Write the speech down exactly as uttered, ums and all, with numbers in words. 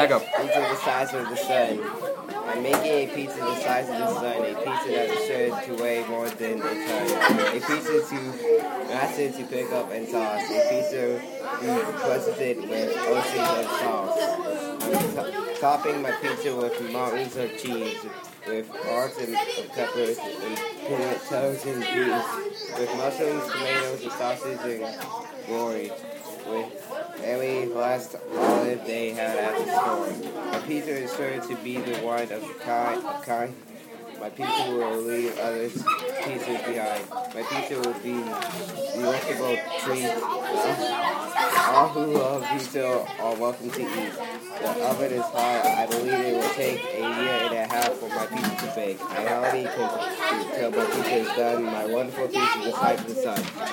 Echo. Pizza the size of the sun. I'm making a pizza the size of the sun, a pizza that's sure to weigh more than a ton, a pizza to master to pick up and toss, a pizza requested with oceans of sauce. I'm to- topping my pizza with mountains of cheese, with arcs and of peppers and peanut toast and beans, with mushrooms, tomatoes, and sausage and glory, with every last olive they had at the store. My pizza is sure to be the one of kind. Of kind. My pizza will leave others' pizzas behind. My pizza will be the delectable treat. All who love pizza are welcome to eat. The oven is hot. I believe it will take a year and a half for my pizza to bake. I already can tell my pizza is done. My wonderful pizza the size of the sun.